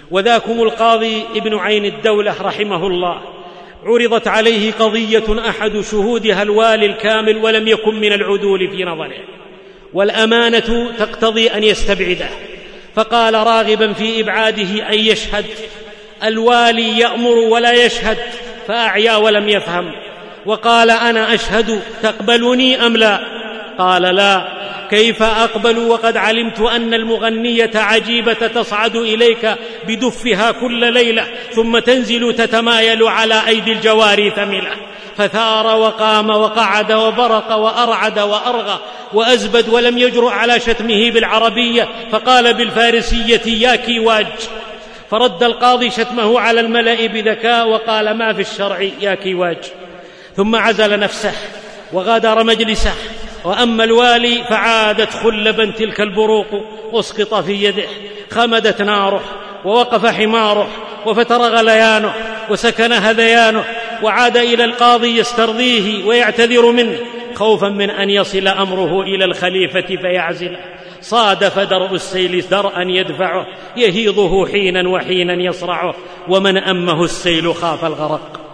وذاكم القاضي ابن عين الدولة رحمه الله، عرضت عليه قضية أحد شهودها الوالي الكامل ولم يكن من العدول في نظره، والأمانة تقتضي أن يستبعده، فقال راغبا في إبعاده أن يشهد. الوالي يأمر ولا يشهد، فأعيا ولم يفهم، وقال أنا أشهد، تقبلني أم لا؟ قال لا، كيف أقبل وقد علمت أن المغنية عجيبة تصعد إليك بدفها كل ليلة ثم تنزل تتمايل على أيدي الجواري ثملة. فثار وقام وقعد وبرق وأرعد وأرغى وأزبد، ولم يجرؤ على شتمه بالعربية، فقال بالفارسية يا كيواج. فرد القاضي شتمه على الملأ بذكاء وقال ما في الشرع يا كيواج، ثم عزل نفسه وغادر مجلسه. وأما الوالي فعادت خلبا تلك البروق، أسقط في يده، خمدت ناره، ووقف حماره، وفتر غليانه، وسكن هذيانه، وعاد إلى القاضي يسترضيه ويعتذر منه، خوفا من أن يصل أمره إلى الخليفة فيعزله. صادف درء السيل درءا يدفعه، يهيضه حينا وحينا يصرعه، ومن أمه السيل خاف الغرق.